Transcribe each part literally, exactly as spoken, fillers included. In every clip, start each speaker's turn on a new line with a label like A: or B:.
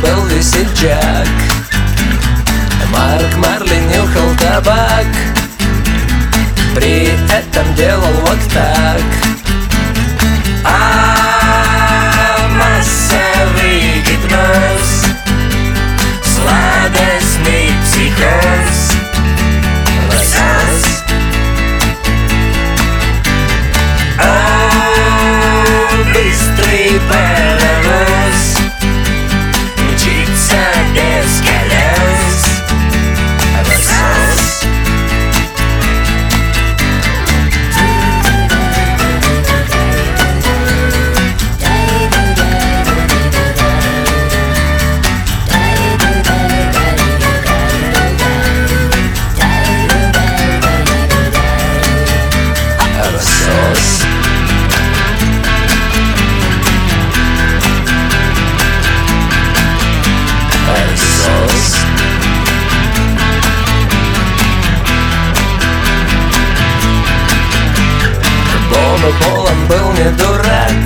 A: был весельчак. Марк Марли нюхал табак, при этом делал вот так. А массовый гипноз, сладостный психоз, лосос. О, быстрый паровоз мчится без колес, лосос. Боба Болан был не дурак,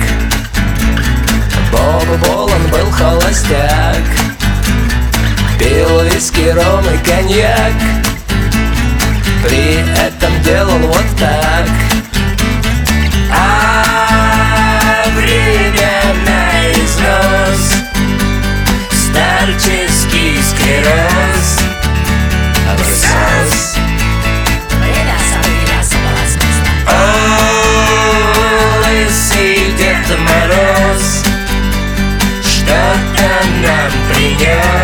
A: Боба Болан был холостяк. Пил виски, ром и коньяк, при этом делал вот так. А время на износ, старческий склероз, абрисоз. Лысый Дед Мороз что-то нам принес.